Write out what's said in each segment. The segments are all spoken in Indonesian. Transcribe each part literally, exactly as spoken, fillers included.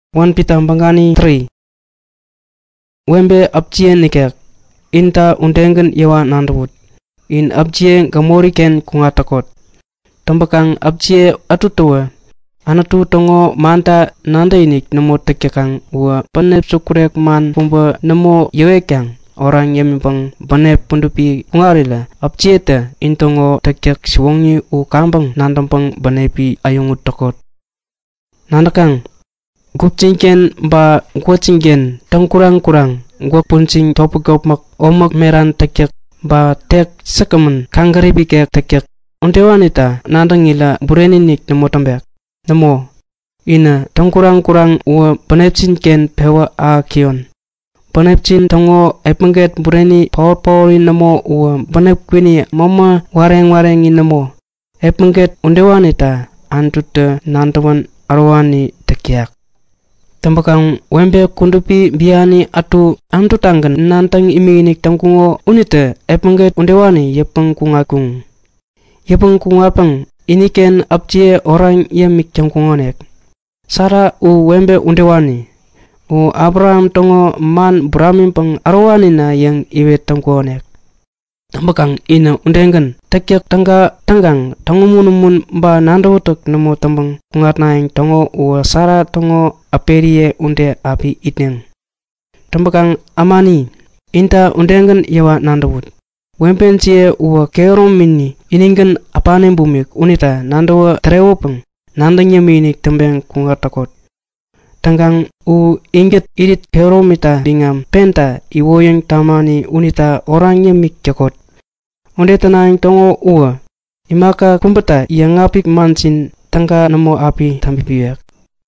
Wan Peter bangani three. Wembe abjie nikek inta undengen yawa nandawut. In abjie gamori ken kungatakot. Tambakang abjie atutua. Anatu tongo manta nanda inik namo tekyakang wa panep sukurek man pumba namo yewekang. Orang yang mimpang banep pundupi kungarila abjie te intongo tekyak siwongi u kambang nandampang banepi ayungut takot. Nandakang gupcingken ba guacingen tangkurang-kurang gua puncing topugop mak omak meran tekyak ba tek sekamen kanggari bikek tekyak unte wanita nandangila bureninik namo tambek namo ina tangkurang-kurang wa banepcingken pewa a kion banepcin tongo epengget bureni power-powerin namo wa banepkwini mama wareng-warengin namo epengget unte wanita antute nantawan arwani tekyak. Tambakang wembe kundupi biani atu antu tanggan nantang iminik tangkungo unite epengget undewani yepeng kungakung. Yepeng kungapang iniken abjie orang yemik tangkungonek. Sara u wembe undewani. U Abraham tongo man bramimpang arwani na yang iwe tangkungonek. Tambakang ina undengan tekyak tangga tanggang tangumunumun ba nandawotok namo tambang kungatnaing tongo u sara tongo aperie unde api itneng. Tambakang amani inta undengan yawa nandawut. Wempencie uwa kerom minni iningen apane bumik unita nandawa terewopeng nandangnya minik tembeng kungatakot. Tanggang u inget irit keromita bingam penta iwoyeng tamani unita orangnya mik jakot. Onde tanang tongo uwa imaka kumpeta yang ngapik mansin tangga namo api tampipiyak.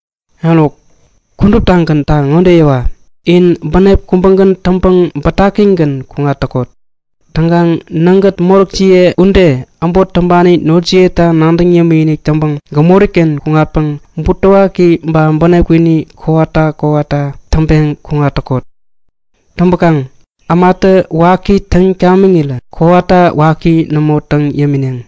Halok kundup tangkan tang onde yawa in banep kumpangkan tampang batakingkan kungatakot. Tanggang nanggat morokcie unde ambot tambani nocie ta nandang yaminik tampang gamoriken kungapang mputawaki mba banep kwini kowata kowata tampeng kungatakot. Tambakang amata waki tang kamingila kowata waki namo tang yamineng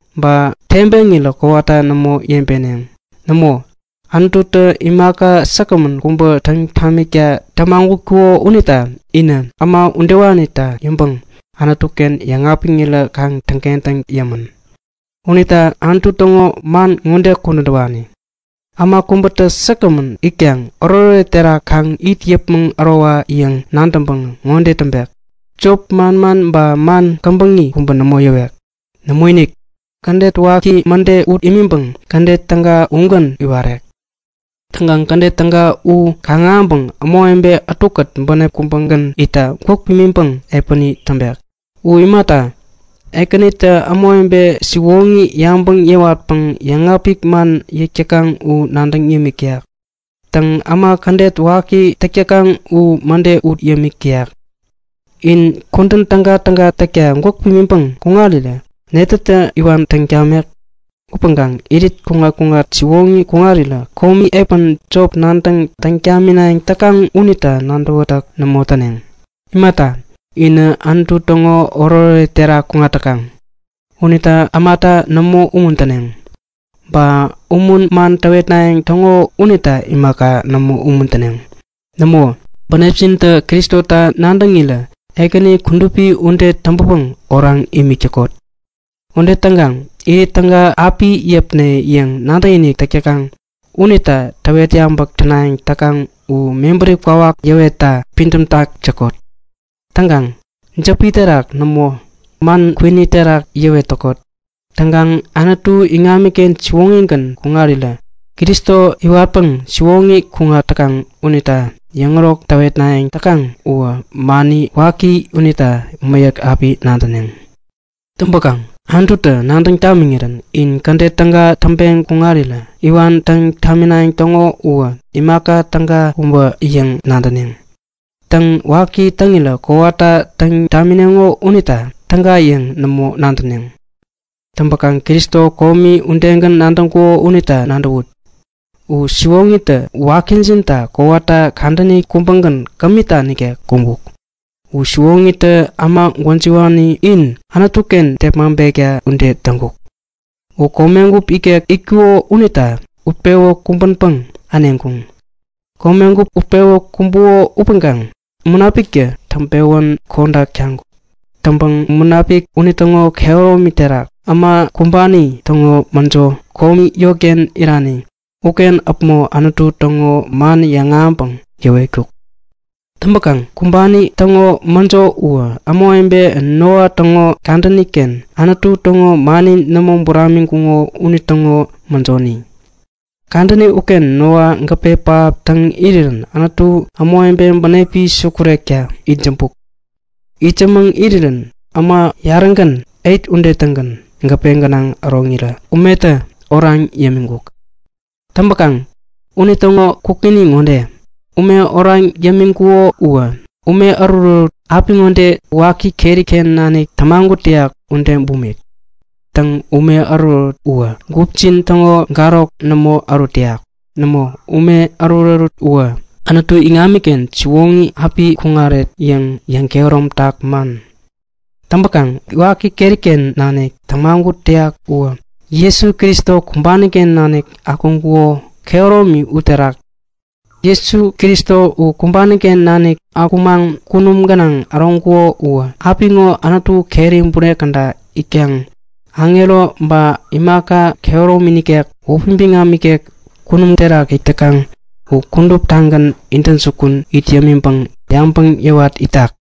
ba tembengila kowata namo yempeneng namo antuta imaka sakaman kumba tang tamikya tamangu kuo unita ina ama undewanita yambang anatuken yangapingila kang tangkentang yaman unita antutongo man ngunde kunudwani ama kumbata sakaman ikyang orore tera kang it yepmeng arawa yang nantambang ngonde tembek cop man man ba man kambangi kumba namo yewek namo inik kandet waki mande ut imimbang kandet tangga unggan iwarek tanggang kandet tangga u kangambang amo embe atukat bane kumbanggan ita kok pimimbang epani tembek u imata ekanita amo embe siwongi yambang yewatpang yangapik man yekyakang u nandang yemikyak. Tang ama kandet waki tekyakang u mande ut yemikyak. In konten tangga-tangga tekya ngok pimimpang kungalila. Netata iwan tangkyamek. Upanggang irit kunga-kunga siwongi kungalila. Komi epan job nandang tangkyaminaing takang unita nandawatak namotaneng. Imata. Ina antu tongo orore tera kungatakang. Unita amata namo umuntaneng. Ba umun man tawet naeng tongo unita imaka namo umuntaneng. Namo banepsinta Kristo ta nandangila ekani kundupi unde tampapang orang imikakot. Unde tanggang i tangga api yepne yang nanda ini takyakang unita tawet yambak tanaeng takang u memberi kwawak yaweta pintum tak jakot. Tanggang japi terak namo man kwini terak yewe tokot. Tanggang anatu ingamiken siwongin kan kungarila. Kristo iwapeng siwongi kungatakang unita yangrok tawet naeng takang uwa mani waki unita mayak api nantaneng. Tumbakang antuta nantang tamingiran in kante tangga tampeng kungarila. Iwan tang taminaeng tongo uwa imaka tangga umba iyang nantaneng. Tang waki tangila kowata tang taminengo unita tangga yang namo nantaneng. Tambakang Kristo komi undengan nantangko unita nandawut. U siwongita wakinzinta kowata kandani kumpanggan kamita nike kumbuk. U siwongita ama gwanjiwani in anatuken tepmambekya unde tangguk. U komengup ike ikuo unita upewo kumpanpang anengkung. Komenggup upewo kumbuo upenggang. Munapik ya tampewon konda kyanggu. Tampang munapik unitongo keoro miterak. Ama kumbani tongo manjo komi yogen irani. Uken apmo anutu tongo man yangampang yawekuk. Tambakang kumbani tongo manjo ua. Amo embe noa tongo kandaniken. Anutu tongo mani namong buraming kungo unitongo manjoni. Kandani uken noa ngape pap tang iriran. Anutu amo embe banepi syukurekya ijempuk. Ijemang iriran. Ama yarangkan eit unde tanggan. Ngape nganang arongira. Umeta orang yamingguk. Tambakang unitongo kukini ngonde. Ume orang yamingkuo ua. Ume arurut api ngonde waki keri ken nani tamangu tiak unde bumik. Tang ume arurut ua. Gupcin tongo garok namo arutiak. Namo ume arurut ua. Anatu ingamiken ciwongi api kungaret yang yang keorom tak man. Tambakang waki keri ken nani tamangu tiak ua. Yesu Kristo kumbaniken nanik akungkuo keoromi uterak. Yesu Kristo u kumbaniken nanik akumang kunum ganang arongkuo ua. Apingo anatu kerim pune kanda ikyang. Angelo ba imaka keoromi nikek upimbinga mikek kunum terak itekang u kundup tanggan inten sukun itiamimpang yampang yawat itak.